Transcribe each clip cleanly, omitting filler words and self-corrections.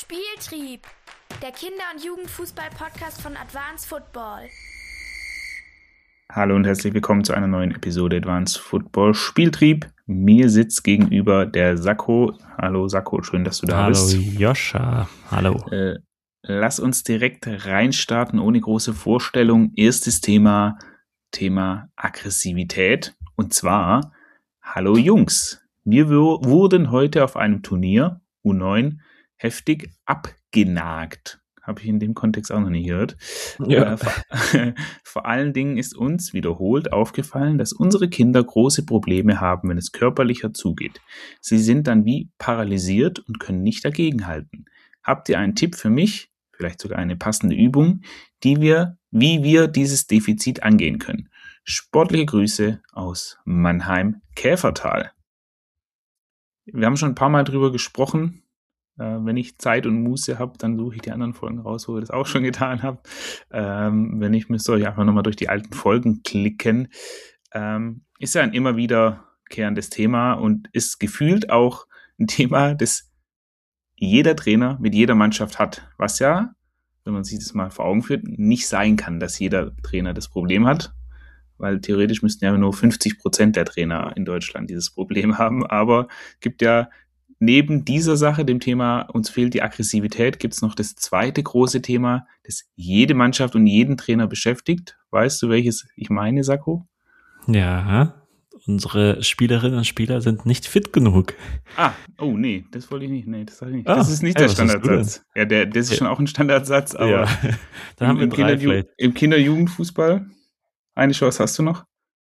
Spieltrieb, der Kinder- und Jugendfußball-Podcast von Advanced Football. Hallo und herzlich willkommen zu einer neuen Episode Advanced Football Spieltrieb. Mir sitzt gegenüber der Sakko. Hallo Sakko, schön, dass du da bist. Hallo Joscha, hallo. Lass uns direkt reinstarten, ohne große Vorstellung. Erstes Thema Aggressivität. Und zwar, hallo Jungs, wir wurden heute auf einem Turnier, U9, heftig abgenagt. Habe ich in dem Kontext auch noch nie gehört. Ja. Vor allen Dingen ist uns wiederholt aufgefallen, dass unsere Kinder große Probleme haben, wenn es körperlicher zugeht. Sie sind dann wie paralysiert und können nicht dagegenhalten. Habt ihr einen Tipp für mich, vielleicht sogar eine passende Übung, wie wir dieses Defizit angehen können? Sportliche Grüße aus Mannheim-Käfertal. Wir haben schon ein paar Mal drüber gesprochen. Wenn ich Zeit und Muße habe, dann suche ich die anderen Folgen raus, wo wir das auch schon getan haben. Wenn nicht, müsst ihr euch einfach nochmal durch die alten Folgen klicken. Ist ja ein immer wiederkehrendes Thema und ist gefühlt auch ein Thema, das jeder Trainer mit jeder Mannschaft hat. Was ja, wenn man sich das mal vor Augen führt, nicht sein kann, dass jeder Trainer das Problem hat. Weil theoretisch müssten ja nur 50% der Trainer in Deutschland dieses Problem haben. Aber gibt ja neben dieser Sache, dem Thema, uns fehlt die Aggressivität, gibt es noch das zweite große Thema, das jede Mannschaft und jeden Trainer beschäftigt. Weißt du, welches ich meine, Sakko? Ja, unsere Spielerinnen und Spieler sind nicht fit genug. Nee, das wollte ich nicht. Nee, das sage ich nicht. Ah, das ist nicht der Standardsatz. Ja, das ist schon auch ein Standardsatz, aber ja, da haben wir drei vielleicht. Im Kinder-Jugendfußball, eine Chance hast du noch?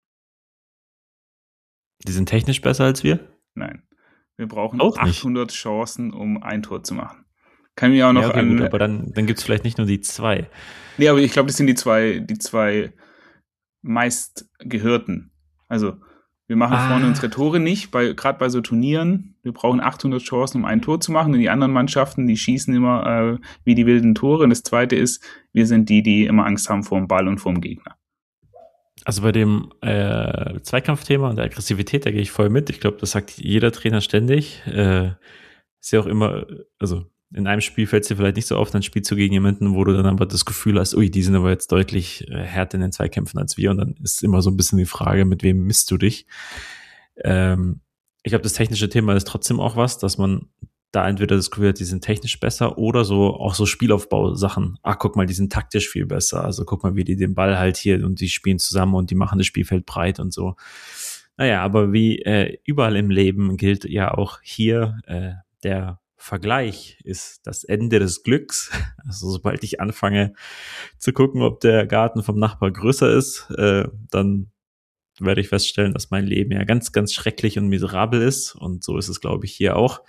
Die sind technisch besser als wir? Nein. Wir brauchen auch 800 Chancen, um ein Tor zu machen. Kann mir auch noch gut, aber dann gibt es vielleicht nicht nur die zwei. Nee, aber ich glaube, das sind die zwei meistgehörten. Also, wir machen vorne unsere Tore nicht, gerade bei so Turnieren. Wir brauchen 800 Chancen, um ein Tor zu machen. Und die anderen Mannschaften, die schießen immer wie die wilden Tore. Und das Zweite ist, wir sind die immer Angst haben vor dem Ball und vor dem Gegner. Also bei dem Zweikampfthema und der Aggressivität, da gehe ich voll mit. Ich glaube, das sagt jeder Trainer ständig. Ist ja auch immer, also in einem Spiel fällt es dir vielleicht nicht so auf, dann spielst du gegen jemanden, wo du dann aber das Gefühl hast, ui, die sind aber jetzt deutlich härter in den Zweikämpfen als wir. Und dann ist immer so ein bisschen die Frage, mit wem misst du dich? Ich glaube, das technische Thema ist trotzdem auch was, dass man da entweder das Gefühl hat, die sind technisch besser oder so auch so Spielaufbausachen. Guck mal, die sind taktisch viel besser. Also guck mal, wie die den Ball halt hier und die spielen zusammen und die machen das Spielfeld breit und so. Naja, aber wie überall im Leben gilt ja auch hier, der Vergleich ist das Ende des Glücks. Also sobald ich anfange zu gucken, ob der Garten vom Nachbar größer ist, dann werde ich feststellen, dass mein Leben ja ganz, ganz schrecklich und miserabel ist. Und so ist es, glaube ich, hier auch.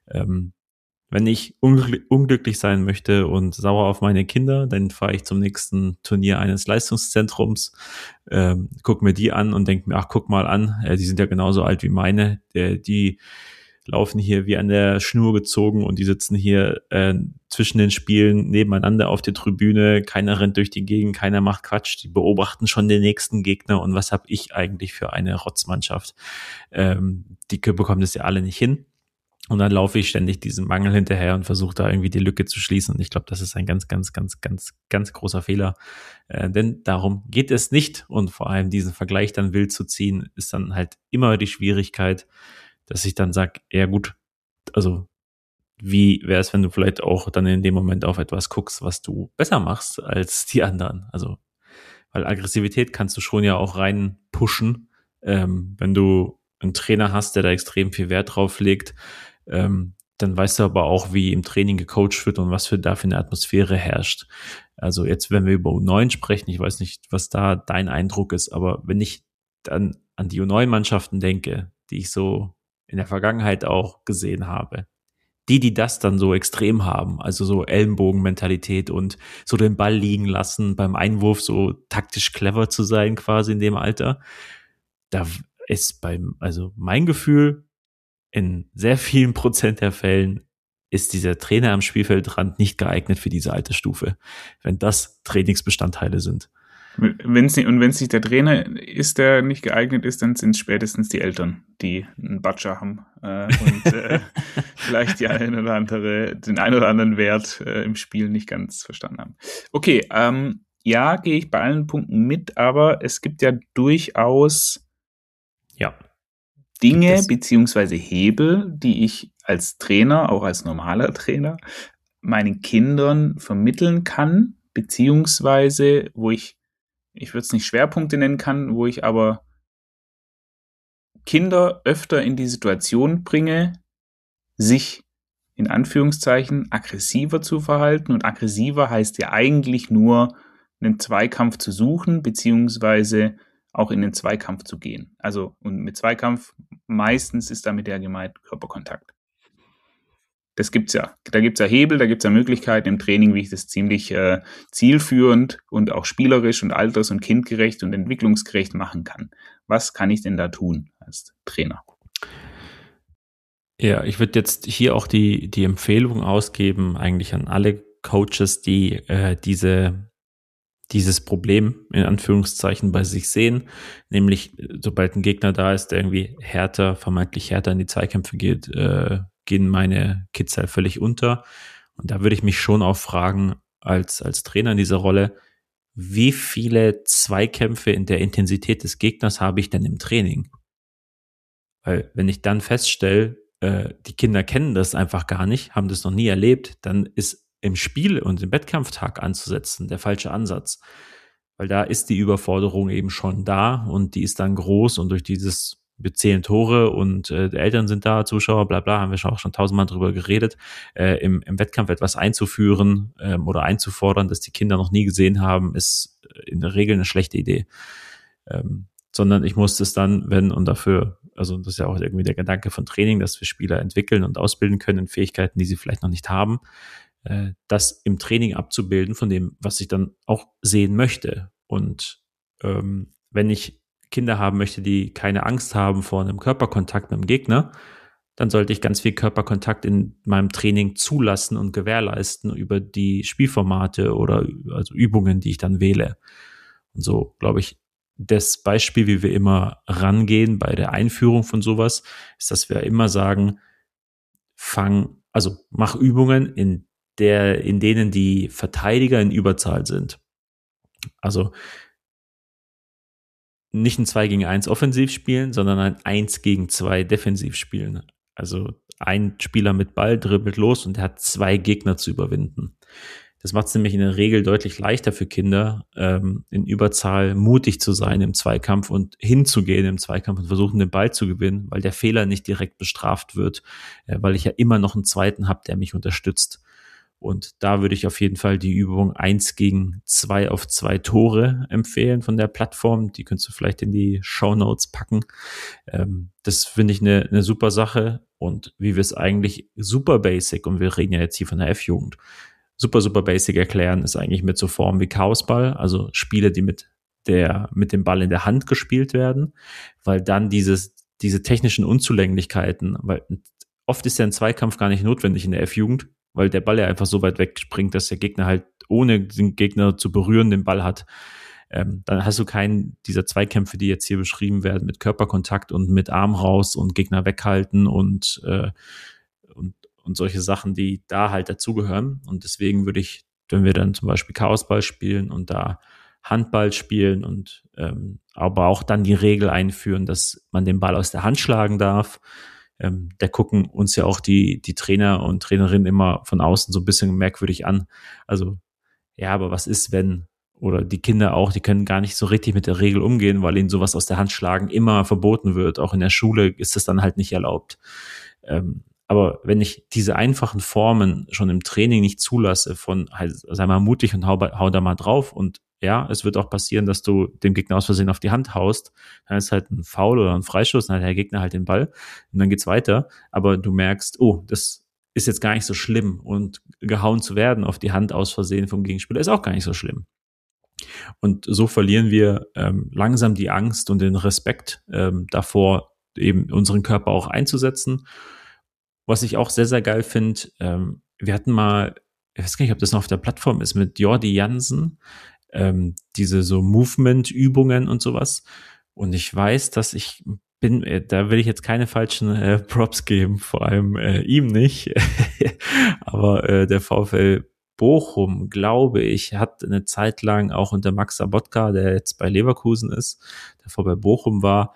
Wenn ich unglücklich sein möchte und sauer auf meine Kinder, dann fahre ich zum nächsten Turnier eines Leistungszentrums, gucke mir die an und denke mir, guck mal an, die sind ja genauso alt wie meine, die laufen hier wie an der Schnur gezogen und die sitzen hier zwischen den Spielen nebeneinander auf der Tribüne, keiner rennt durch die Gegend, keiner macht Quatsch, die beobachten schon den nächsten Gegner und was habe ich eigentlich für eine Rotzmannschaft? Die bekommen das ja alle nicht hin. Und dann laufe ich ständig diesem Mangel hinterher und versuche da irgendwie die Lücke zu schließen. Und ich glaube, das ist ein ganz, ganz, ganz, ganz, ganz großer Fehler. Denn darum geht es nicht. Und vor allem diesen Vergleich dann wild zu ziehen, ist dann halt immer die Schwierigkeit, dass ich dann sage, ja gut, also wie wäre es, wenn du vielleicht auch dann in dem Moment auf etwas guckst, was du besser machst als die anderen? Also, weil Aggressivität kannst du schon ja auch rein pushen, wenn du einen Trainer hast, der da extrem viel Wert drauf legt, dann weißt du aber auch, wie im Training gecoacht wird und was da für eine Atmosphäre herrscht. Also jetzt, wenn wir über U9 sprechen, ich weiß nicht, was da dein Eindruck ist, aber wenn ich dann an die U9-Mannschaften denke, die ich so in der Vergangenheit auch gesehen habe, die das dann so extrem haben, also so Ellenbogenmentalität und so den Ball liegen lassen, beim Einwurf so taktisch clever zu sein quasi in dem Alter, da ist also mein Gefühl, in sehr vielen Prozent der Fällen ist dieser Trainer am Spielfeldrand nicht geeignet für diese Altersstufe, wenn das Trainingsbestandteile sind. Wenn es nicht der Trainer ist, der nicht geeignet ist, dann sind es spätestens die Eltern, die einen Batscher haben und vielleicht den einen oder anderen Wert im Spiel nicht ganz verstanden haben. Okay, ja, gehe ich bei allen Punkten mit, aber es gibt ja durchaus Dinge beziehungsweise Hebel, die ich als Trainer, auch als normaler Trainer, meinen Kindern vermitteln kann, beziehungsweise wo ich würde es nicht Schwerpunkte nennen kann, wo ich aber Kinder öfter in die Situation bringe, sich in Anführungszeichen aggressiver zu verhalten. Und aggressiver heißt ja eigentlich nur, einen Zweikampf zu suchen, beziehungsweise auch in den Zweikampf zu gehen. Also, und mit Zweikampf meistens ist damit ja gemeint Körperkontakt. Das gibt's ja. Da gibt's ja Hebel, da gibt's ja Möglichkeiten im Training, wie ich das ziemlich zielführend und auch spielerisch und alters- und kindgerecht und entwicklungsgerecht machen kann. Was kann ich denn da tun als Trainer? Ja, ich würde jetzt hier auch die Empfehlung ausgeben, eigentlich an alle Coaches, die dieses Problem in Anführungszeichen bei sich sehen, nämlich sobald ein Gegner da ist, der irgendwie vermeintlich härter in die Zweikämpfe geht, gehen meine Kids halt völlig unter. Und da würde ich mich schon auch fragen, als Trainer in dieser Rolle, wie viele Zweikämpfe in der Intensität des Gegners habe ich denn im Training? Weil wenn ich dann feststelle, die Kinder kennen das einfach gar nicht, haben das noch nie erlebt, dann ist im Spiel und im Wettkampftag anzusetzen der falsche Ansatz. Weil da ist die Überforderung eben schon da und die ist dann groß und durch dieses wir zählen Tore und die Eltern sind da, Zuschauer, bla bla, haben wir auch schon tausendmal drüber geredet, im Wettkampf etwas einzuführen oder einzufordern, das die Kinder noch nie gesehen haben, ist in der Regel eine schlechte Idee. Sondern ich muss das dann, also das ist ja auch irgendwie der Gedanke von Training, dass wir Spieler entwickeln und ausbilden können in Fähigkeiten, die sie vielleicht noch nicht haben, das im Training abzubilden von dem, was ich dann auch sehen möchte. Und wenn ich Kinder haben möchte, die keine Angst haben vor einem Körperkontakt mit dem Gegner, dann sollte ich ganz viel Körperkontakt in meinem Training zulassen und gewährleisten über die Spielformate oder also Übungen, die ich dann wähle. Und so, glaube ich, das Beispiel, wie wir immer rangehen bei der Einführung von sowas, ist, dass wir immer sagen, mach Übungen, in denen die Verteidiger in Überzahl sind. Also nicht ein 2 gegen 1 offensiv spielen, sondern ein 1 gegen 2 defensiv spielen. Also ein Spieler mit Ball dribbelt los und der hat 2 Gegner zu überwinden. Das macht es nämlich in der Regel deutlich leichter für Kinder, in Überzahl mutig zu sein im Zweikampf und hinzugehen im Zweikampf und versuchen, den Ball zu gewinnen, weil der Fehler nicht direkt bestraft wird, weil ich ja immer noch einen zweiten habe, der mich unterstützt. Und da würde ich auf jeden Fall die Übung 1 gegen 2 auf 2 Tore empfehlen von der Plattform. Die könntest du vielleicht in die Shownotes packen. Das finde ich eine super Sache. Und wie wir es eigentlich super basic, und wir reden ja jetzt hier von der F-Jugend, super basic erklären, ist eigentlich mit so Formen wie Chaosball, also Spiele, die mit dem Ball in der Hand gespielt werden, weil dann diese technischen Unzulänglichkeiten, weil oft ist ja ein Zweikampf gar nicht notwendig in der F-Jugend, weil der Ball ja einfach so weit wegspringt, dass der Gegner halt, ohne den Gegner zu berühren, den Ball hat. Dann hast du keinen dieser Zweikämpfe, die jetzt hier beschrieben werden, mit Körperkontakt und mit Arm raus und Gegner weghalten und solche Sachen, die da halt dazugehören. Und deswegen würde ich, wenn wir dann zum Beispiel Chaosball spielen und da Handball spielen und aber auch dann die Regel einführen, dass man den Ball aus der Hand schlagen darf. Da gucken uns ja auch die Trainer und Trainerinnen immer von außen so ein bisschen merkwürdig an. Also, ja, aber was ist, wenn, oder die Kinder auch, die können gar nicht so richtig mit der Regel umgehen, weil ihnen sowas aus der Hand schlagen immer verboten wird. Auch in der Schule ist das dann halt nicht erlaubt. Aber wenn ich diese einfachen Formen schon im Training nicht zulasse von, sei mal mutig und hau da mal drauf, und ja, es wird auch passieren, dass du dem Gegner aus Versehen auf die Hand haust, dann ist halt ein Foul oder ein Freischuss, dann hat der Gegner halt den Ball und dann geht's weiter, aber du merkst, oh, das ist jetzt gar nicht so schlimm und gehauen zu werden auf die Hand aus Versehen vom Gegenspieler ist auch gar nicht so schlimm. Und so verlieren wir langsam die Angst und den Respekt davor, eben unseren Körper auch einzusetzen. Was ich auch sehr, sehr geil finde, wir hatten mal, ich weiß gar nicht, ob das noch auf der Plattform ist, mit Jordi Jansen, diese so Movement-Übungen und sowas. Und ich weiß, dass da will ich jetzt keine falschen Props geben, vor allem ihm nicht. Aber der VfL Bochum, glaube ich, hat eine Zeit lang auch unter Max Sabotka, der jetzt bei Leverkusen ist, der VfL Bochum war,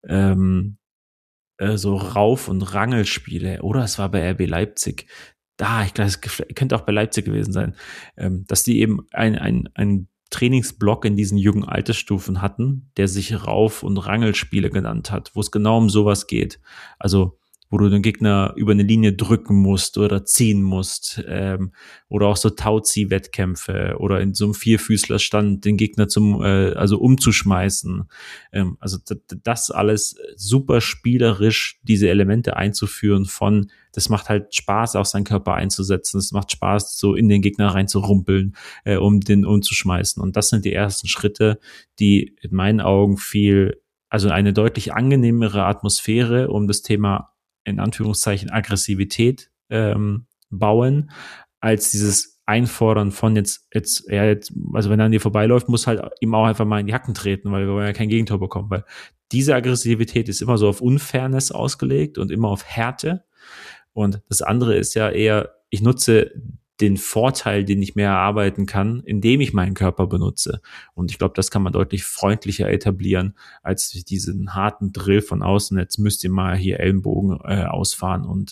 so Rauf- und Rangelspiele. Oder es war bei RB Leipzig. Ich glaube, es könnte auch bei Leipzig gewesen sein, dass die eben ein Trainingsblock in diesen jungen Altersstufen hatten, der sich Rauf- und Rangelspiele genannt hat, wo es genau um sowas geht. Also wo du den Gegner über eine Linie drücken musst oder ziehen musst, oder auch so Tauzieh-Wettkämpfe oder in so einem Vierfüßlerstand den Gegner also umzuschmeißen. Also das alles super spielerisch, diese Elemente einzuführen das macht halt Spaß, auch seinen Körper einzusetzen. Es macht Spaß, so in den Gegner reinzurumpeln, um den umzuschmeißen. Und das sind die ersten Schritte, die in meinen Augen also eine deutlich angenehmere Atmosphäre um das Thema in Anführungszeichen Aggressivität bauen, als dieses Einfordern von jetzt, also wenn er an dir vorbeiläuft, muss halt ihm auch einfach mal in die Hacken treten, weil wir wollen ja kein Gegentor bekommen, weil diese Aggressivität ist immer so auf Unfairness ausgelegt und immer auf Härte. Und das andere ist ja eher, ich nutze den Vorteil, den ich mehr erarbeiten kann, indem ich meinen Körper benutze. Und ich glaube, das kann man deutlich freundlicher etablieren, als diesen harten Drill von außen. Jetzt müsst ihr mal hier Ellenbogen ausfahren und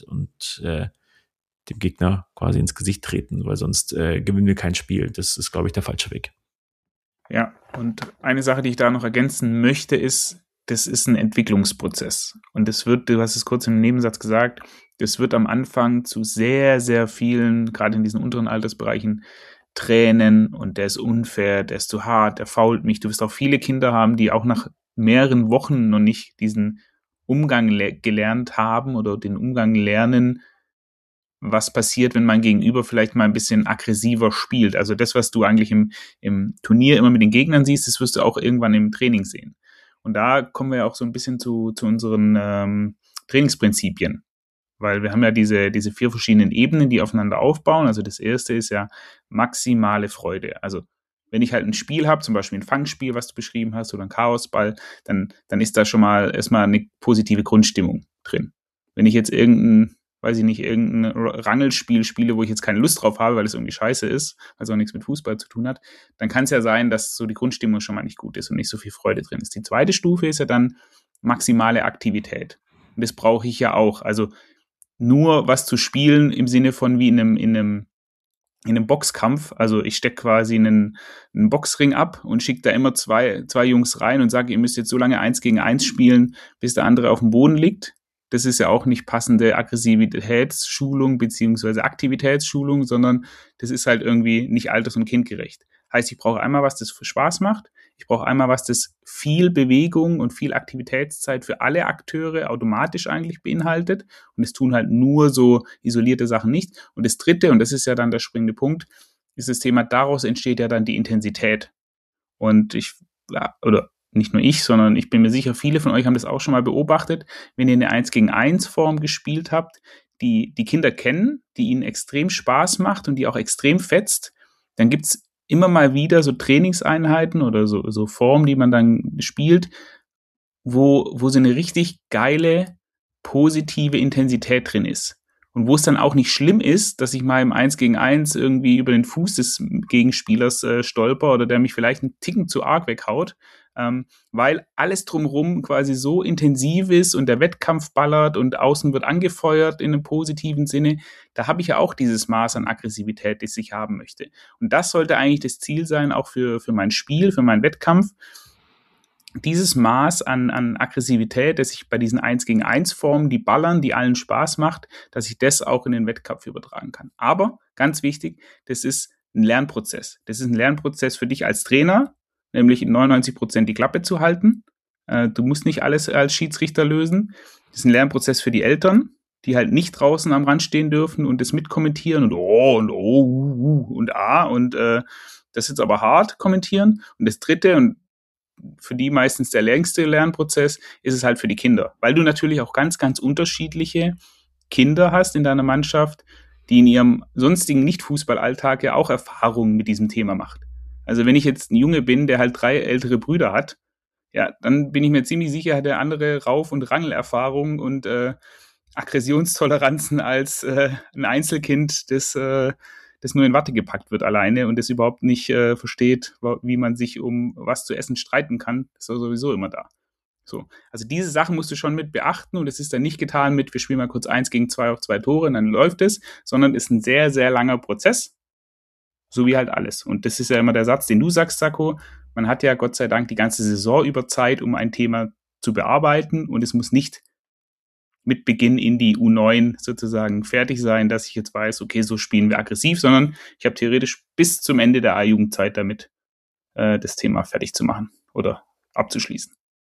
dem Gegner quasi ins Gesicht treten, weil sonst gewinnen wir kein Spiel. Das ist, glaube ich, der falsche Weg. Ja, und eine Sache, die ich da noch ergänzen möchte, ist, das ist ein Entwicklungsprozess. Und du hast es kurz im Nebensatz gesagt, das wird am Anfang zu sehr, sehr vielen, gerade in diesen unteren Altersbereichen, Tränen und der ist unfair, der ist zu hart, der fault mich. Du wirst auch viele Kinder haben, die auch nach mehreren Wochen noch nicht diesen Umgang gelernt haben oder den Umgang lernen, was passiert, wenn mein Gegenüber vielleicht mal ein bisschen aggressiver spielt. Also das, was du eigentlich im Turnier immer mit den Gegnern siehst, das wirst du auch irgendwann im Training sehen. Und da kommen wir auch so ein bisschen zu unseren Trainingsprinzipien. Weil wir haben ja diese 4 verschiedenen Ebenen, die aufeinander aufbauen. Also das erste ist ja maximale Freude. Also wenn ich halt ein Spiel habe, zum Beispiel ein Fangspiel, was du beschrieben hast, oder ein Chaosball, dann ist da schon mal erstmal eine positive Grundstimmung drin. Wenn ich jetzt irgendein Rangelspiel spiele, wo ich jetzt keine Lust drauf habe, weil es irgendwie scheiße ist, also auch nichts mit Fußball zu tun hat, dann kann es ja sein, dass so die Grundstimmung schon mal nicht gut ist und nicht so viel Freude drin ist. Die zweite Stufe ist ja dann maximale Aktivität. Und das brauche ich ja auch. Also nur was zu spielen im Sinne von wie in einem Boxkampf. Also ich stecke quasi einen Boxring ab und schicke da immer zwei Jungs rein und sage, ihr müsst jetzt so lange 1 gegen 1 spielen, bis der andere auf dem Boden liegt. Das ist ja auch nicht passende Aggressivitätsschulung beziehungsweise Aktivitätsschulung, sondern das ist halt irgendwie nicht alters- und kindgerecht. Heißt, ich brauche einmal was, das für Spaß macht. Ich brauche einmal was, das viel Bewegung und viel Aktivitätszeit für alle Akteure automatisch eigentlich beinhaltet. Und es tun halt nur so isolierte Sachen nicht. Und das dritte, und das ist ja dann der springende Punkt, ist das Thema, daraus entsteht ja dann die Intensität. Und nicht nur ich, sondern ich bin mir sicher, viele von euch haben das auch schon mal beobachtet, wenn ihr eine 1 gegen 1 Form gespielt habt, die Kinder kennen, die ihnen extrem Spaß macht und die auch extrem fetzt, dann gibt's immer mal wieder so Trainingseinheiten oder so Formen, die man dann spielt, wo so eine richtig geile, positive Intensität drin ist. Und wo es dann auch nicht schlimm ist, dass ich mal im 1 gegen 1 irgendwie über den Fuß des Gegenspielers stolper oder der mich vielleicht einen Ticken zu arg weghaut, weil alles drumherum quasi so intensiv ist und der Wettkampf ballert und außen wird angefeuert in einem positiven Sinne. Da habe ich ja auch dieses Maß an Aggressivität, das ich haben möchte. Und das sollte eigentlich das Ziel sein, auch für mein Spiel, für meinen Wettkampf. Dieses Maß an Aggressivität, das ich bei diesen 1 gegen 1 Formen, die ballern, die allen Spaß macht, dass ich das auch in den Wettkampf übertragen kann. Aber, ganz wichtig, das ist ein Lernprozess. Das ist ein Lernprozess für dich als Trainer, nämlich in 99% die Klappe zu halten. Du musst nicht alles als Schiedsrichter lösen. Das ist ein Lernprozess für die Eltern, die halt nicht draußen am Rand stehen dürfen und das mitkommentieren und das jetzt aber hart kommentieren. Und das dritte, und für die meistens der längste Lernprozess, ist es halt für die Kinder. Weil du natürlich auch ganz, ganz unterschiedliche Kinder hast in deiner Mannschaft, die in ihrem sonstigen Nicht-Fußball-Alltag ja auch Erfahrungen mit diesem Thema macht. Also wenn ich jetzt ein Junge bin, der halt 3 ältere Brüder hat, ja, dann bin ich mir ziemlich sicher, hat er andere Rauf- und Rangelerfahrungen und Aggressionstoleranzen als ein Einzelkind, das nur in Watte gepackt wird alleine und das überhaupt nicht versteht, wie man sich um was zu essen streiten kann. Das ist sowieso immer da. So. Also diese Sachen musst du schon mit beachten und es ist dann nicht getan mit, wir spielen mal kurz 1 gegen 2 auf 2 Tore und dann läuft es, sondern ist ein sehr, sehr langer Prozess, so wie halt alles. Und das ist ja immer der Satz, den du sagst, Sacco. Man hat ja Gott sei Dank die ganze Saison über Zeit, um ein Thema zu bearbeiten und es muss nicht mit Beginn in die U9 sozusagen fertig sein, dass ich jetzt weiß, okay, so spielen wir aggressiv, sondern ich habe theoretisch bis zum Ende der A-Jugendzeit damit, das Thema fertig zu machen oder abzuschließen.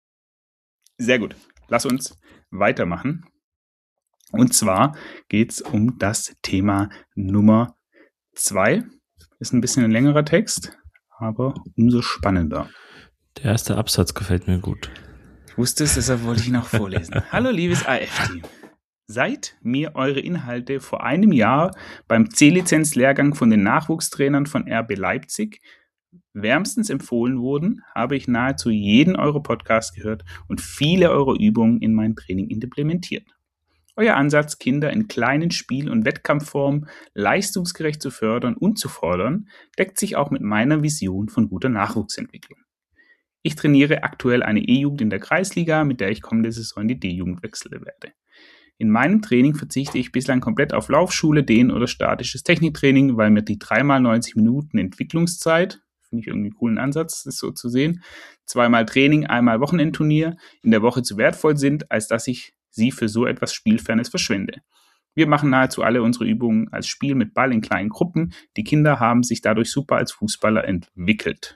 Sehr gut. Lass uns weitermachen. Und zwar geht es um das Thema Nummer 2. Ist ein bisschen ein längerer Text, aber umso spannender. Der erste Absatz gefällt mir gut. Ich wusste es, deshalb wollte ich ihn auch vorlesen. Hallo, liebes AF-Team. Seit mir eure Inhalte vor einem Jahr beim C-Lizenz-Lehrgang von den Nachwuchstrainern von RB Leipzig wärmstens empfohlen wurden, habe ich nahezu jeden eurer Podcasts gehört und viele eurer Übungen in mein Training implementiert. Euer Ansatz, Kinder in kleinen Spiel- und Wettkampfformen leistungsgerecht zu fördern und zu fordern, deckt sich auch mit meiner Vision von guter Nachwuchsentwicklung. Ich trainiere aktuell eine E-Jugend in der Kreisliga, mit der ich kommende Saison in die D-Jugend wechseln werde. In meinem Training verzichte ich bislang komplett auf Laufschule, Dehn- oder statisches Techniktraining, weil mir die 3x90 Minuten Entwicklungszeit, finde ich irgendwie einen coolen Ansatz, das so zu sehen, 2-mal Training, 1-mal Wochenendturnier in der Woche zu wertvoll sind, als dass ich sie für so etwas Spielfernes verschwende. Wir machen nahezu alle unsere Übungen als Spiel mit Ball in kleinen Gruppen. Die Kinder haben sich dadurch super als Fußballer entwickelt.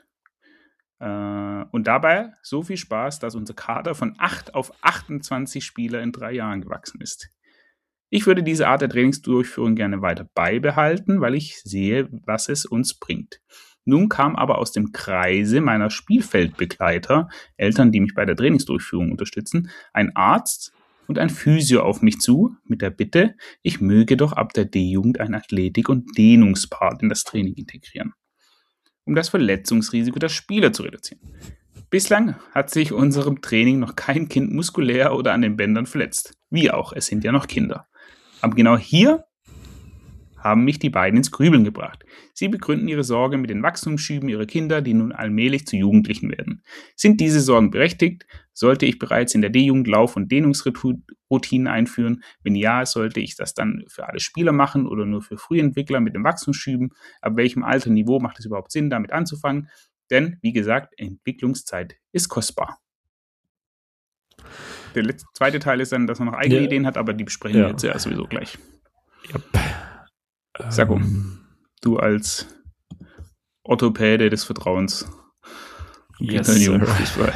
Und dabei so viel Spaß, dass unser Kader von 8 auf 28 Spieler in 3 Jahren gewachsen ist. Ich würde diese Art der Trainingsdurchführung gerne weiter beibehalten, weil ich sehe, was es uns bringt. Nun kam aber aus dem Kreise meiner Spielfeldbegleiter, Eltern, die mich bei der Trainingsdurchführung unterstützen, ein Arzt und ein Physio auf mich zu, mit der Bitte, ich möge doch ab der D-Jugend einen Athletik- und Dehnungspart in das Training integrieren, um das Verletzungsrisiko der Spieler zu reduzieren. Bislang hat sich unserem Training noch kein Kind muskulär oder an den Bändern verletzt. Wie auch, es sind ja noch Kinder. Aber genau hier haben mich die beiden ins Grübeln gebracht. Sie begründen ihre Sorge mit den Wachstumsschüben ihrer Kinder, die nun allmählich zu Jugendlichen werden. Sind diese Sorgen berechtigt? Sollte ich bereits in der D-Jugend Lauf- und Dehnungsroutinen einführen? Wenn ja, sollte ich das dann für alle Spieler machen oder nur für Frühentwickler mit den Wachstumsschüben? Ab welchem Altersniveau macht es überhaupt Sinn, damit anzufangen? Denn, wie gesagt, Entwicklungszeit ist kostbar. Der zweite Teil ist dann, dass man noch eigene Ideen hat, aber die besprechen wir jetzt ja sowieso gleich. Yep. Sacco, du als Orthopäde des Vertrauens. Yes, Fußball.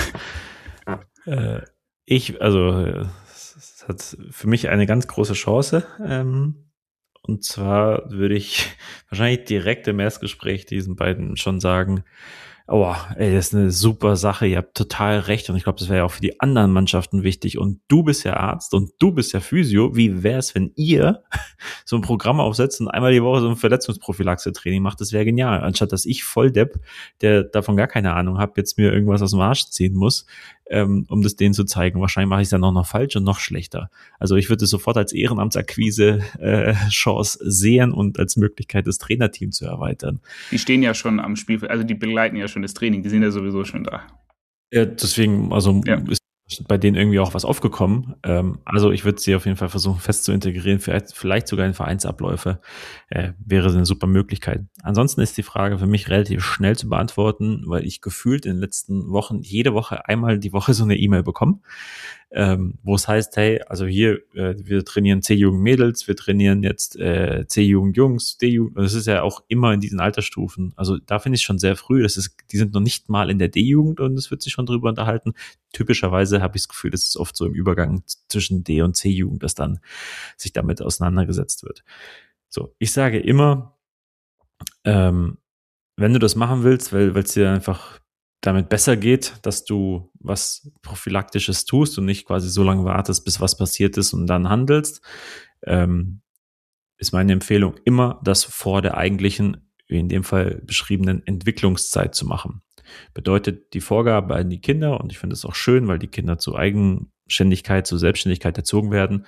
Es hat für mich eine ganz große Chance. Und zwar würde ich wahrscheinlich direkt im Erstgespräch diesen beiden schon sagen, oh, ey, das ist eine super Sache, ihr habt total recht und ich glaube, das wäre ja auch für die anderen Mannschaften wichtig und du bist ja Arzt und du bist ja Physio, wie wäre es, wenn ihr so ein Programm aufsetzt und einmal die Woche so ein Verletzungsprophylaxe-Training macht, das wäre genial, anstatt dass ich Volldepp, der davon gar keine Ahnung habe, jetzt mir irgendwas aus dem Arsch ziehen muss, um das denen zu zeigen. Wahrscheinlich mache ich es dann auch noch falsch und noch schlechter. Also ich würde es sofort als Ehrenamtsakquise Chance sehen und als Möglichkeit, das Trainerteam zu erweitern. Die stehen ja schon am Spielfeld, also die begleiten ja schon das Training, die sind ja sowieso schon da. Ja, deswegen, ist bei denen irgendwie auch was aufgekommen. Also ich würde sie auf jeden Fall versuchen fest zu integrieren, vielleicht sogar in Vereinsabläufe. Wäre eine super Möglichkeit. Ansonsten ist die Frage für mich relativ schnell zu beantworten, weil ich gefühlt in den letzten Wochen jede Woche einmal die Woche so eine E-Mail bekomme, wo es heißt, hey, also hier, wir trainieren C-Jugend-Mädels, wir trainieren jetzt C-Jugend-Jungs, D-Jugend, das ist ja auch immer in diesen Altersstufen. Also da finde ich schon sehr früh, die sind noch nicht mal in der D-Jugend und es wird sich schon drüber unterhalten. Typischerweise habe ich das Gefühl, das ist oft so im Übergang zwischen D- und C-Jugend, dass dann sich damit auseinandergesetzt wird. So, ich sage immer, wenn du das machen willst, weil es dir einfach damit besser geht, dass du was Prophylaktisches tust und nicht quasi so lange wartest, bis was passiert ist und dann handelst, ist meine Empfehlung immer, das vor der eigentlichen wie in dem Fall beschriebenen Entwicklungszeit zu machen. Bedeutet die Vorgabe an die Kinder, und ich finde es auch schön, weil die Kinder zu Eigenständigkeit, zu Selbstständigkeit erzogen werden,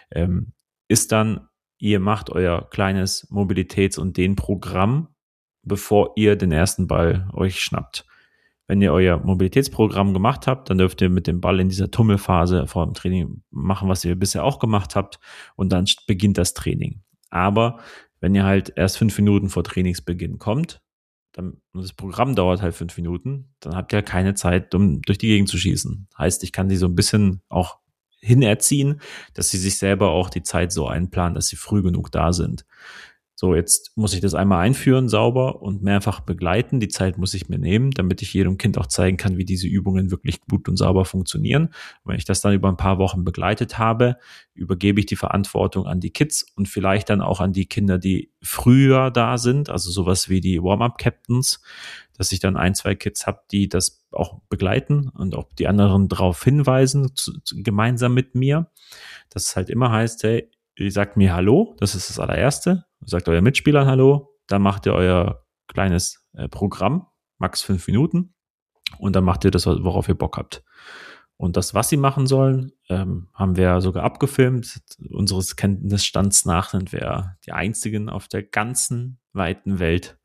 ist dann, ihr macht euer kleines Mobilitäts- und Dehnprogramm, bevor ihr den ersten Ball euch schnappt. Wenn ihr euer Mobilitätsprogramm gemacht habt, dann dürft ihr mit dem Ball in dieser Tummelphase vor dem Training machen, was ihr bisher auch gemacht habt, und dann beginnt das Training. Aber wenn ihr halt erst 5 Minuten vor Trainingsbeginn kommt, dann, und das Programm dauert halt 5 Minuten, dann habt ihr keine Zeit, um durch die Gegend zu schießen. Heißt, ich kann die so ein bisschen auch hinerziehen, dass sie sich selber auch die Zeit so einplanen, dass sie früh genug da sind. So, jetzt muss ich das einmal einführen, sauber, und mehrfach begleiten. Die Zeit muss ich mir nehmen, damit ich jedem Kind auch zeigen kann, wie diese Übungen wirklich gut und sauber funktionieren. Und wenn ich das dann über ein paar Wochen begleitet habe, übergebe ich die Verantwortung an die Kids und vielleicht dann auch an die Kinder, die früher da sind, also sowas wie die Warm-up-Captains, dass ich dann 1, 2 Kids habe, die das auch begleiten und auch die anderen darauf hinweisen, gemeinsam mit mir. Dass es halt immer heißt, hey, ihr sagt mir Hallo, das ist das allererste. Ihr sagt euren Mitspielern Hallo, dann macht ihr euer kleines Programm, max 5 Minuten, und dann macht ihr das, worauf ihr Bock habt. Und das, was sie machen sollen, haben wir sogar abgefilmt. Unseres Kenntnisstands nach sind wir die einzigen auf der ganzen weiten Welt,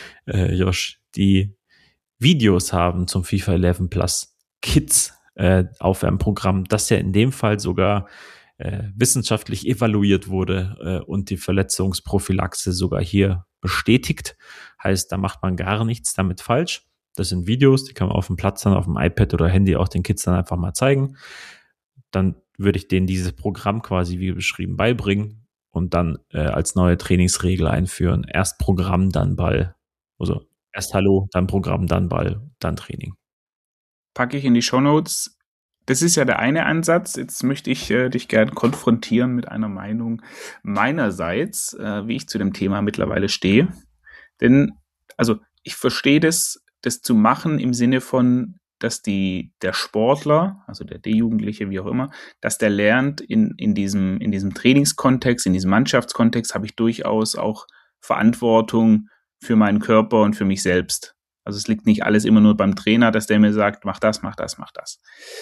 Josh, die Videos haben zum FIFA 11 Plus Kids Aufwärmprogramm, das ja in dem Fall sogar wissenschaftlich evaluiert wurde und die Verletzungsprophylaxe sogar hier bestätigt. Heißt, da macht man gar nichts damit falsch. Das sind Videos, die kann man auf dem Platz dann auf dem iPad oder Handy auch den Kids dann einfach mal zeigen. Dann würde ich denen dieses Programm quasi wie beschrieben beibringen und dann als neue Trainingsregel einführen. Erst Programm, dann Ball. Also erst Hallo, dann Programm, dann Ball, dann Training. Packe ich in die Shownotes. Das ist ja der eine Ansatz. Jetzt möchte ich dich gerne konfrontieren mit einer Meinung meinerseits, wie ich zu dem Thema mittlerweile stehe. Denn, also ich verstehe das zu machen im Sinne von, dass der Sportler, also der Jugendliche, wie auch immer, dass der lernt, in diesem Trainingskontext, in diesem Mannschaftskontext habe ich durchaus auch Verantwortung für meinen Körper und für mich selbst. Also es liegt nicht alles immer nur beim Trainer, dass der mir sagt, mach das, mach das, mach das.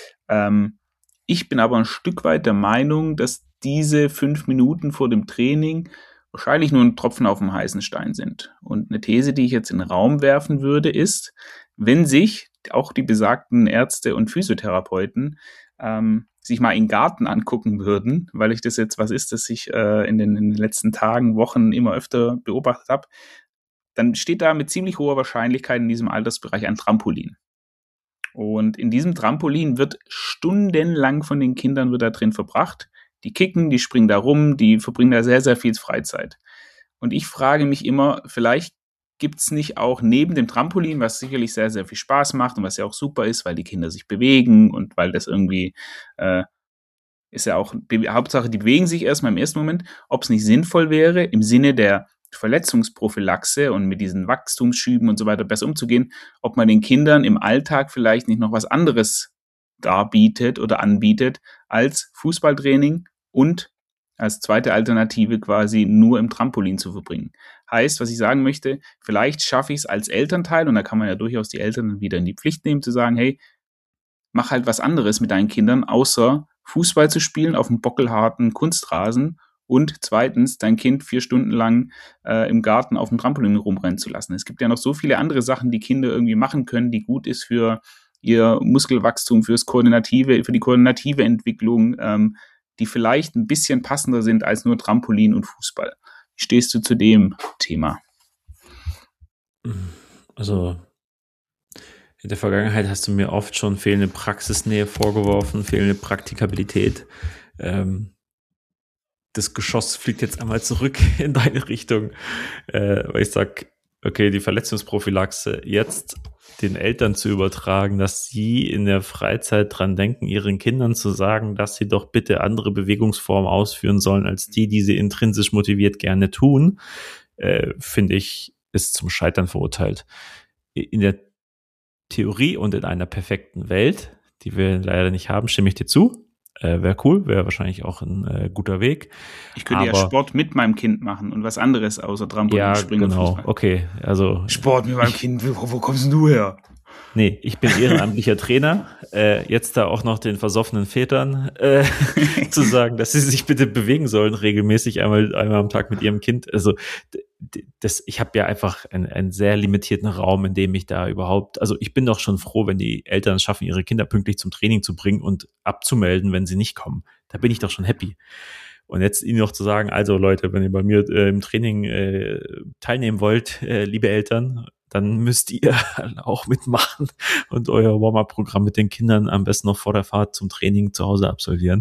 Ich bin aber ein Stück weit der Meinung, dass diese 5 Minuten vor dem Training wahrscheinlich nur ein Tropfen auf dem heißen Stein sind. Und eine These, die ich jetzt in den Raum werfen würde, ist, wenn sich auch die besagten Ärzte und Physiotherapeuten sich mal in den Garten angucken würden, weil ich das jetzt was ist, das ich in den letzten Tagen, Wochen immer öfter beobachtet habe, dann steht da mit ziemlich hoher Wahrscheinlichkeit in diesem Altersbereich ein Trampolin. Und in diesem Trampolin wird stundenlang von den Kindern wird da drin verbracht. Die kicken, die springen da rum, die verbringen da sehr, sehr viel Freizeit. Und ich frage mich immer, vielleicht gibt es nicht auch neben dem Trampolin, was sicherlich sehr, sehr viel Spaß macht und was ja auch super ist, weil die Kinder sich bewegen und weil das irgendwie ist ja auch, Hauptsache, die bewegen sich erstmal im ersten Moment, ob es nicht sinnvoll wäre, im Sinne der Verletzungsprophylaxe und mit diesen Wachstumsschüben und so weiter besser umzugehen, ob man den Kindern im Alltag vielleicht nicht noch was anderes darbietet oder anbietet als Fußballtraining und als zweite Alternative quasi nur im Trampolin zu verbringen. Heißt, was ich sagen möchte, vielleicht schaffe ich es als Elternteil, und da kann man ja durchaus die Eltern wieder in die Pflicht nehmen, zu sagen, hey, mach halt was anderes mit deinen Kindern, außer Fußball zu spielen auf einem bockelharten Kunstrasen und zweitens dein Kind 4 Stunden lang im Garten auf dem Trampolin rumrennen zu lassen. Es gibt ja noch so viele andere Sachen, die Kinder irgendwie machen können, die gut ist für ihr Muskelwachstum, für die koordinative Entwicklung, die vielleicht ein bisschen passender sind als nur Trampolin und Fußball. Wie stehst du zu dem Thema? Also in der Vergangenheit hast du mir oft schon fehlende Praxisnähe vorgeworfen, fehlende Praktikabilität. Das Geschoss fliegt jetzt einmal zurück in deine Richtung, weil ich sage, okay, die Verletzungsprophylaxe jetzt den Eltern zu übertragen, dass sie in der Freizeit dran denken, ihren Kindern zu sagen, dass sie doch bitte andere Bewegungsformen ausführen sollen, als die sie intrinsisch motiviert gerne tun, finde ich, ist zum Scheitern verurteilt. In der Theorie und in einer perfekten Welt, die wir leider nicht haben, stimme ich dir zu. wäre cool, wäre wahrscheinlich auch ein guter Weg. Ich könnte ja Sport mit meinem Kind machen und was anderes außer Trampolin springen. Ja, genau, und Fußball. Okay. Also Sport mit meinem Kind, wo kommst denn du her? Nee, ich bin ehrenamtlicher Trainer. Jetzt da auch noch den versoffenen Vätern zu sagen, dass sie sich bitte bewegen sollen, regelmäßig einmal am Tag mit ihrem Kind. Also ich habe ja einfach einen sehr limitierten Raum, in dem ich da überhaupt, also ich bin doch schon froh, wenn die Eltern es schaffen, ihre Kinder pünktlich zum Training zu bringen und abzumelden, wenn sie nicht kommen. Da bin ich doch schon happy. Und jetzt ihnen noch zu sagen, also Leute, wenn ihr bei mir im Training teilnehmen wollt, liebe Eltern, dann müsst ihr auch mitmachen und euer Warm-up-Programm mit den Kindern am besten noch vor der Fahrt zum Training zu Hause absolvieren.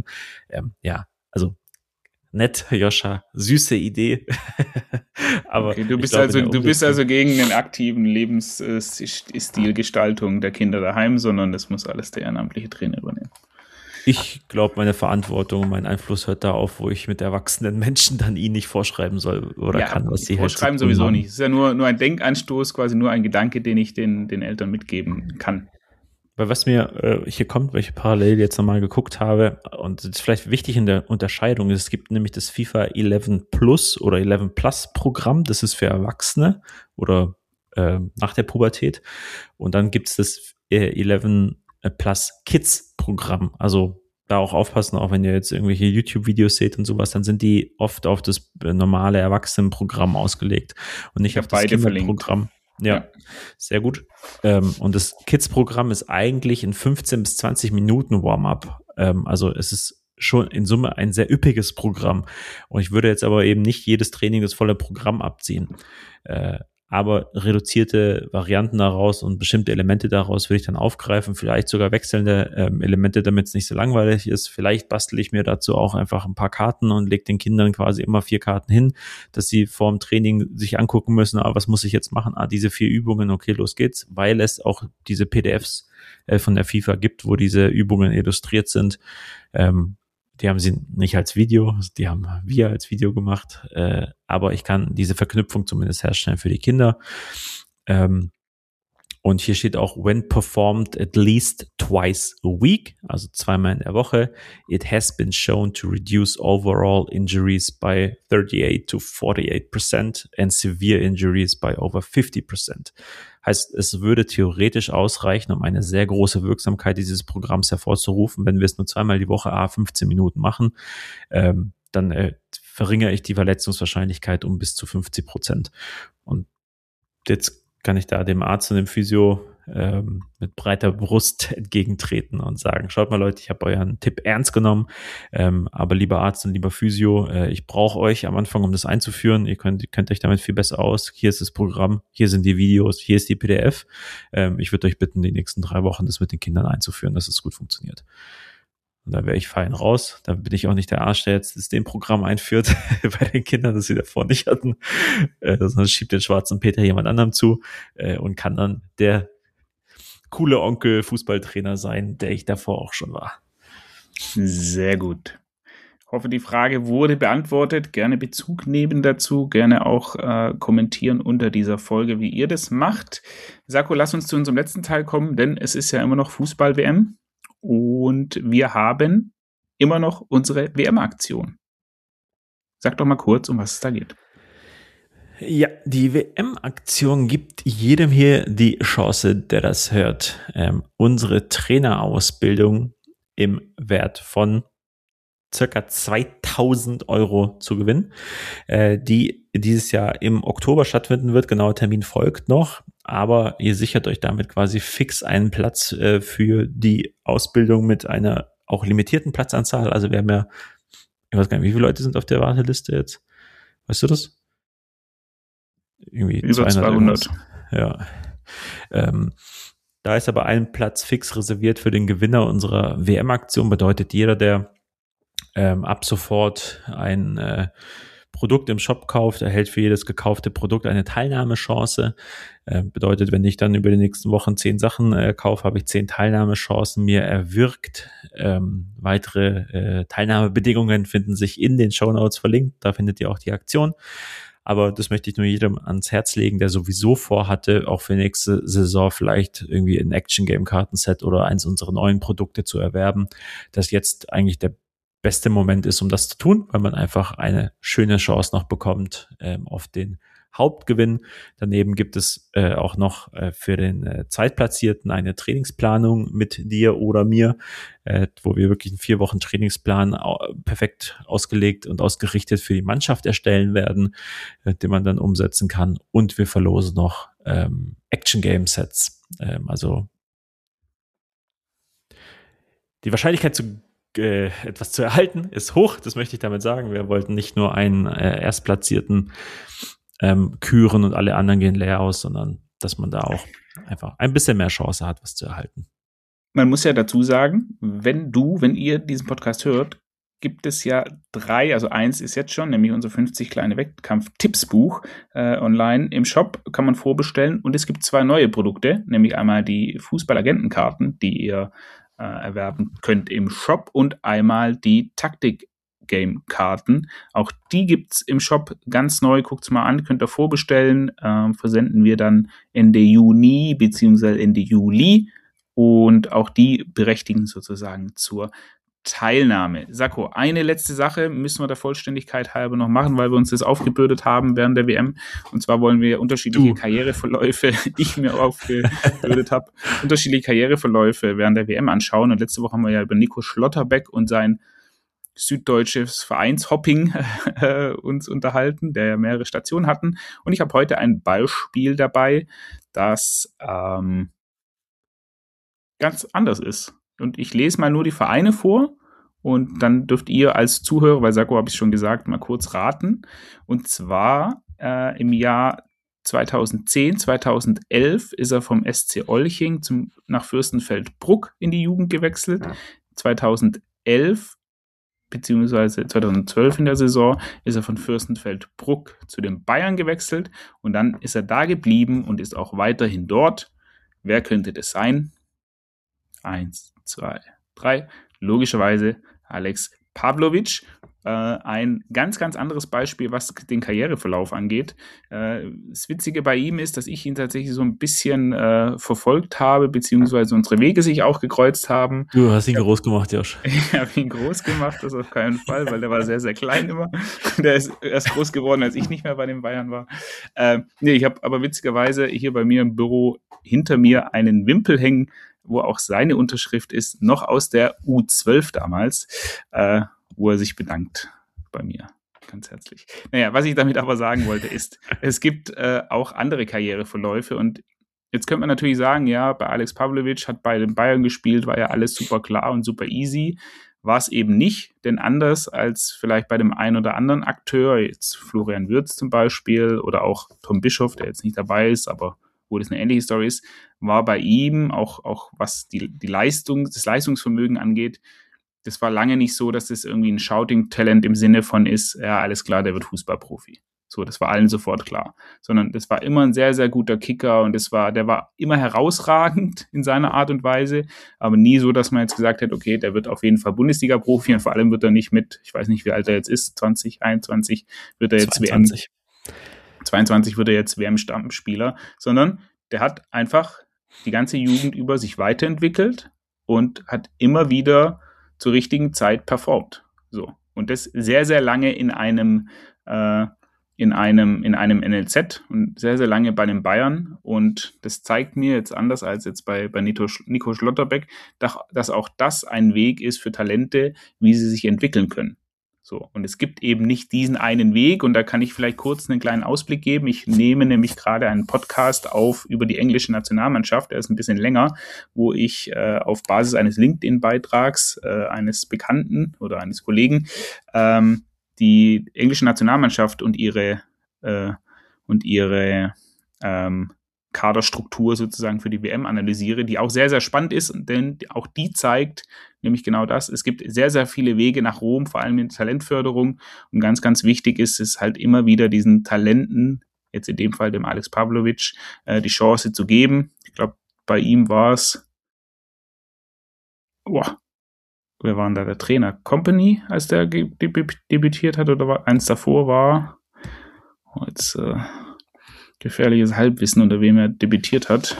Also nett, Joscha, süße Idee. Aber okay, du bist also gegen den aktiven Lebensstilgestaltung der Kinder daheim, sondern das muss alles der ehrenamtliche Trainer übernehmen. Ich glaube, meine Verantwortung, mein Einfluss hört da auf, wo ich mit erwachsenen Menschen dann ihnen nicht vorschreiben soll oder kann, was sie vorschreiben halt sowieso nicht. Es ist ja nur ein Denkanstoß, quasi nur ein Gedanke, den ich den Eltern mitgeben kann. Weil was mir hier kommt, weil ich parallel jetzt nochmal geguckt habe, und das ist vielleicht wichtig in der Unterscheidung, es gibt nämlich das FIFA 11 Plus oder 11 Plus Programm, das ist für Erwachsene oder nach der Pubertät. Und dann gibt es das 11 Plus Kids Programm. Also da auch aufpassen, auch wenn ihr jetzt irgendwelche YouTube-Videos seht und sowas, dann sind die oft auf das normale Erwachsenenprogramm ausgelegt und nicht auf das Kinderprogramm. Ja, sehr gut. Und das Kids-Programm ist eigentlich in 15 bis 20 Minuten Warm-up. Also es ist schon in Summe ein sehr üppiges Programm. Und ich würde jetzt aber eben nicht jedes Training das volle Programm abziehen. Aber reduzierte Varianten daraus und bestimmte Elemente daraus würde ich dann aufgreifen, vielleicht sogar wechselnde Elemente, damit es nicht so langweilig ist. Vielleicht bastel ich mir dazu auch einfach ein paar Karten und lege den Kindern quasi immer 4 Karten hin, dass sie vor dem Training sich angucken müssen, was muss ich jetzt machen? Diese 4 Übungen, okay, los geht's, weil es auch diese PDFs von der FIFA gibt, wo diese Übungen illustriert sind. Die haben sie nicht als Video, die haben wir als Video gemacht, aber ich kann diese Verknüpfung zumindest herstellen für die Kinder. Und hier steht auch, when performed at least twice a week, also 2-mal in der Woche, it has been shown to reduce overall injuries by 38 to 48% and severe injuries by over 50%. Heißt, es würde theoretisch ausreichen, um eine sehr große Wirksamkeit dieses Programms hervorzurufen, wenn wir es nur 2-mal die Woche 15 Minuten machen, dann verringere ich die Verletzungswahrscheinlichkeit um bis zu 50%. Und jetzt kann ich da dem Arzt und dem Physio mit breiter Brust entgegentreten und sagen, schaut mal Leute, ich habe euren Tipp ernst genommen, aber lieber Arzt und lieber Physio, ich brauche euch am Anfang, um das einzuführen, ihr könnt euch damit viel besser aus, hier ist das Programm, hier sind die Videos, hier ist die PDF, ich würde euch bitten, die nächsten 3 Wochen das mit den Kindern einzuführen, dass es gut funktioniert. Und da wäre ich fein raus. Da bin ich auch nicht der Arsch, der jetzt das Programm einführt bei den Kindern, das sie davor nicht hatten. Sondern schiebt den schwarzen Peter jemand anderem zu und kann dann der coole Onkel Fußballtrainer sein, der ich davor auch schon war. Sehr gut. Ich hoffe, die Frage wurde beantwortet. Gerne Bezug nehmen dazu. Gerne auch kommentieren unter dieser Folge, wie ihr das macht. Sako, lass uns zu unserem letzten Teil kommen, denn es ist ja immer noch Fußball-WM. Und wir haben immer noch unsere WM-Aktion. Sag doch mal kurz, um was es da geht. Ja, die WM-Aktion gibt jedem hier die Chance, der das hört, unsere Trainerausbildung im Wert von circa 2.000 € zu gewinnen, die dieses Jahr im Oktober stattfinden wird. Genauer Termin folgt noch, aber ihr sichert euch damit quasi fix einen Platz für die Ausbildung mit einer auch limitierten Platzanzahl. Also wir haben ja, ich weiß gar nicht, wie viele Leute sind auf der Warteliste jetzt? Weißt du das? Irgendwie über 200. Ja. Da ist aber ein Platz fix reserviert für den Gewinner unserer WM-Aktion. Bedeutet, jeder, der ab sofort ein Produkt im Shop kauft, erhält für jedes gekaufte Produkt eine Teilnahmechance. Bedeutet, wenn ich dann über die nächsten Wochen 10 Sachen kaufe, habe ich 10 Teilnahmechancen mir erwirkt. Weitere Teilnahmebedingungen finden sich in den Shownotes verlinkt. Da findet ihr auch die Aktion. Aber das möchte ich nur jedem ans Herz legen, der sowieso vorhatte, auch für nächste Saison vielleicht irgendwie ein Action-Game-Kartenset oder eins unserer neuen Produkte zu erwerben, dass jetzt eigentlich der beste Moment ist, um das zu tun, weil man einfach eine schöne Chance noch bekommt auf den Hauptgewinn. Daneben gibt es auch noch für den Zweitplatzierten eine Trainingsplanung mit dir oder mir, wo wir wirklich einen 4 Wochen Trainingsplan perfekt ausgelegt und ausgerichtet für die Mannschaft erstellen werden, den man dann umsetzen kann. Und wir verlosen noch Action-Game-Sets. Also die Wahrscheinlichkeit etwas zu erhalten ist hoch, das möchte ich damit sagen. Wir wollten nicht nur einen Erstplatzierten küren und alle anderen gehen leer aus, sondern dass man da auch einfach ein bisschen mehr Chance hat, was zu erhalten. Man muss ja dazu sagen, wenn ihr diesen Podcast hört, gibt es ja 3, also 1 ist jetzt schon, nämlich unser 50 kleine Wettkampf-Tippsbuch online im Shop, kann man vorbestellen. Und es gibt 2 neue Produkte, nämlich einmal die Fußballagentenkarten, die ihr erwerben könnt im Shop, und einmal die Taktik-Game-Karten. Auch die gibt's im Shop ganz neu. Guckt's mal an, könnt ihr vorbestellen. Versenden wir dann Ende Juni bzw. Ende Juli. Und auch die berechtigen sozusagen zur Teilnahme. Sakko, eine letzte Sache müssen wir der Vollständigkeit halber noch machen, weil wir uns das aufgebürdet haben während der WM. Und zwar wollen wir unterschiedliche Karriereverläufe, ich mir aufgebürdet habe, unterschiedliche Karriereverläufe während der WM anschauen. Und letzte Woche haben wir ja über Nico Schlotterbeck und sein süddeutsches Vereinshopping uns unterhalten, der ja mehrere Stationen hatten. Und ich habe heute ein Beispiel dabei, das ganz anders ist. Und ich lese mal nur die Vereine vor und dann dürft ihr als Zuhörer, weil Sakko habe ich schon gesagt, mal kurz raten. Und zwar im Jahr 2010, 2011 ist er vom SC Olching nach Fürstenfeldbruck in die Jugend gewechselt. 2011 beziehungsweise 2012 in der Saison ist er von Fürstenfeldbruck zu den Bayern gewechselt und dann ist er da geblieben und ist auch weiterhin dort. Wer könnte das sein? 1, 2, 3. Logischerweise Alex Pavlovic. Ein ganz, ganz anderes Beispiel, was den Karriereverlauf angeht. Das Witzige bei ihm ist, dass ich ihn tatsächlich so ein bisschen verfolgt habe, beziehungsweise unsere Wege sich auch gekreuzt haben. Du hast ihn groß gemacht, Josh. Ich habe ihn groß gemacht, das auf keinen Fall, weil der war sehr, sehr klein immer. Der ist erst groß geworden, als ich nicht mehr bei den Bayern war. Ich habe aber witzigerweise hier bei mir im Büro hinter mir einen Wimpel hängen, wo auch seine Unterschrift ist, noch aus der U12 damals, wo er sich bedankt bei mir. Ganz herzlich. Naja, was ich damit aber sagen wollte, ist, es gibt auch andere Karriereverläufe und jetzt könnte man natürlich sagen, ja, bei Alex Pavlovic hat bei den Bayern gespielt, war ja alles super klar und super easy. War es eben nicht, denn anders als vielleicht bei dem einen oder anderen Akteur, jetzt Florian Wirtz zum Beispiel oder auch Tom Bischoff, der jetzt nicht dabei ist, aber wo das eine ähnliche Story ist, war bei ihm auch was die Leistung, das Leistungsvermögen angeht, das war lange nicht so, dass das irgendwie ein Shouting-Talent im Sinne von ist, ja, alles klar, der wird Fußballprofi. So, das war allen sofort klar. Sondern das war immer ein sehr, sehr guter Kicker und der war immer herausragend in seiner Art und Weise, aber nie so, dass man jetzt gesagt hat, okay, der wird auf jeden Fall Bundesliga-Profi und vor allem wird er nicht mit, ich weiß nicht, wie alt er jetzt ist, 20, 21, wird er jetzt 22. 22 wird er jetzt WM-Stammspieler, sondern der hat einfach die ganze Jugend über sich weiterentwickelt und hat immer wieder zur richtigen Zeit performt. So. Und das sehr, sehr lange in einem NLZ und sehr, sehr lange bei den Bayern. Und das zeigt mir jetzt anders als jetzt bei Nico Schlotterbeck, dass auch das ein Weg ist für Talente, wie sie sich entwickeln können. So, und es gibt eben nicht diesen einen Weg und da kann ich vielleicht kurz einen kleinen Ausblick geben. Ich nehme nämlich gerade einen Podcast auf über die englische Nationalmannschaft, der ist ein bisschen länger, wo ich auf Basis eines LinkedIn-Beitrags eines Bekannten oder eines Kollegen die englische Nationalmannschaft und ihre Kaderstruktur sozusagen für die WM analysiere, die auch sehr, sehr spannend ist, denn auch die zeigt nämlich genau das. Es gibt sehr, sehr viele Wege nach Rom, vor allem in der Talentförderung. Und ganz, ganz wichtig ist es halt immer wieder diesen Talenten, jetzt in dem Fall dem Alex Pavlovic, die Chance zu geben. Ich glaube, bei ihm war es, wer war denn da der Trainer? Company, als der debütiert hat, oder eins davor war, Jetzt gefährliches Halbwissen, unter wem er debütiert hat.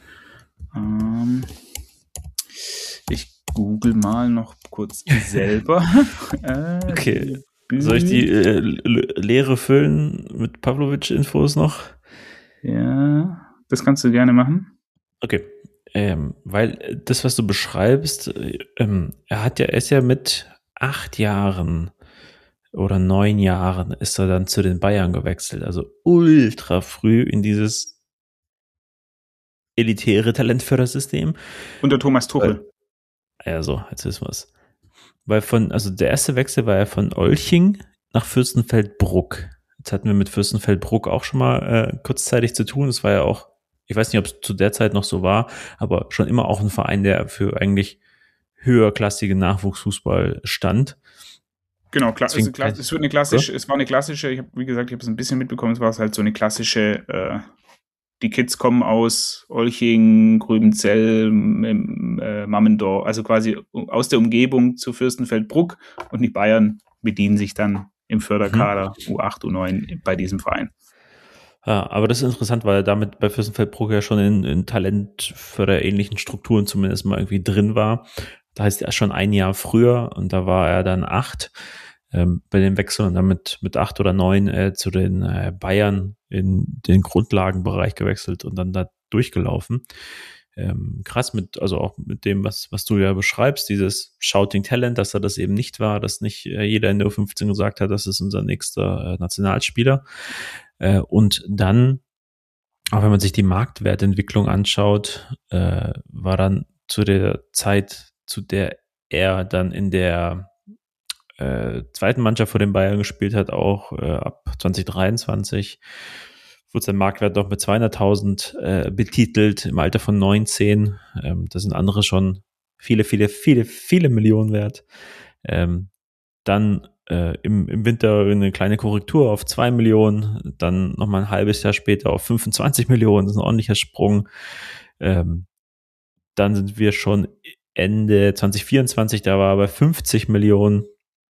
Ich google mal noch kurz selber. Okay. Soll ich die Leere füllen mit Pavlovic-Infos noch? Ja, das kannst du gerne machen. Okay. Weil das, was du beschreibst, er ist ja mit 8 Jahren oder 9 Jahren ist er dann zu den Bayern gewechselt. Also ultra früh in dieses elitäre Talentfördersystem. Unter Thomas Tuchel. Ja, so, jetzt wissen wir es. Weil der erste Wechsel war ja von Olching nach Fürstenfeldbruck. Jetzt hatten wir mit Fürstenfeldbruck auch schon mal kurzzeitig zu tun. Es war ja auch, ich weiß nicht, ob es zu der Zeit noch so war, aber schon immer auch ein Verein, der für eigentlich höherklassige Nachwuchsfußball stand. Genau, es war eine klassische, ich habe es ein bisschen mitbekommen, es war halt so eine klassische, die Kids kommen aus Olching, Grübenzell, Mammendorf, also quasi aus der Umgebung zu Fürstenfeldbruck, und die Bayern bedienen sich dann im Förderkader U8, U9 bei diesem Verein. Ja, aber das ist interessant, weil er damit bei Fürstenfeldbruck ja schon in talentförderähnlichen Strukturen zumindest mal irgendwie drin war. Da heißt er schon ein Jahr früher, und da war er dann 8 bei dem Wechsel, und dann mit 8 oder 9 zu den Bayern in den Grundlagenbereich gewechselt und dann da durchgelaufen. Krass, auch mit dem, was du ja beschreibst, dieses Shouting Talent, dass er das eben nicht war, dass nicht jeder in der U15 gesagt hat, das ist unser nächster Nationalspieler. Und dann, auch wenn man sich die Marktwertentwicklung anschaut, war dann zu der Zeit, zu der er dann in der zweiten Mannschaft vor den Bayern gespielt hat, auch ab 2023, wurde sein Marktwert doch mit 200.000 betitelt im Alter von 19. Da sind andere schon viele Millionen wert. Dann im Winter eine kleine Korrektur auf 2 Millionen, dann nochmal ein halbes Jahr später auf 25 Millionen, das ist ein ordentlicher Sprung. Dann sind wir schon Ende 2024, da war er bei 50 Millionen.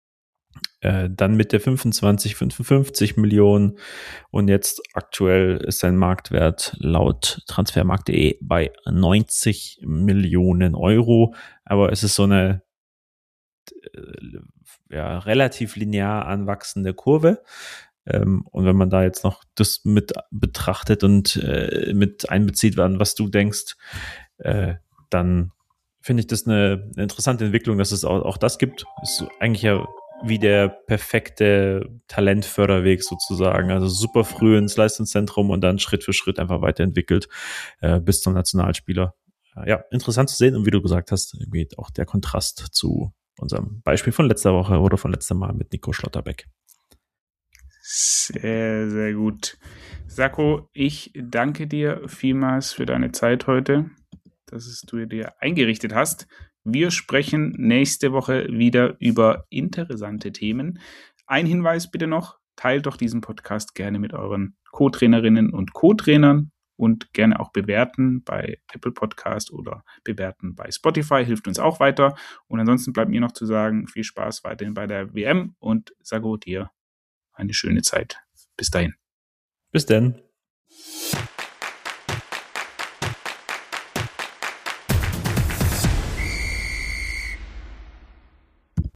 Dann mit der 55 Millionen, und jetzt aktuell ist sein Marktwert laut transfermarkt.de bei 90 Millionen Euro, aber es ist so eine relativ linear anwachsende Kurve, und wenn man da jetzt noch das mit betrachtet und mit einbezieht, was du denkst, dann finde ich das eine interessante Entwicklung, dass es auch das gibt. Ist eigentlich ja wie der perfekte Talentförderweg sozusagen. Also super früh ins Leistungszentrum und dann Schritt für Schritt einfach weiterentwickelt bis zum Nationalspieler. Ja, interessant zu sehen, und wie du gesagt hast, irgendwie auch der Kontrast zu unserem Beispiel von letzter Woche oder von letztem Mal mit Nico Schlotterbeck. Sehr, sehr gut. Sacco, ich danke dir vielmals für deine Zeit heute, dass du dir eingerichtet hast. Wir sprechen nächste Woche wieder über interessante Themen. Ein Hinweis bitte noch: Teilt doch diesen Podcast gerne mit euren Co-Trainerinnen und Co-Trainern und gerne auch bewerten bei Apple Podcast oder bewerten bei Spotify, hilft uns auch weiter. Und ansonsten bleibt mir noch zu sagen, viel Spaß weiterhin bei der WM und Sacco, dir eine schöne Zeit. Bis dahin. Bis dann.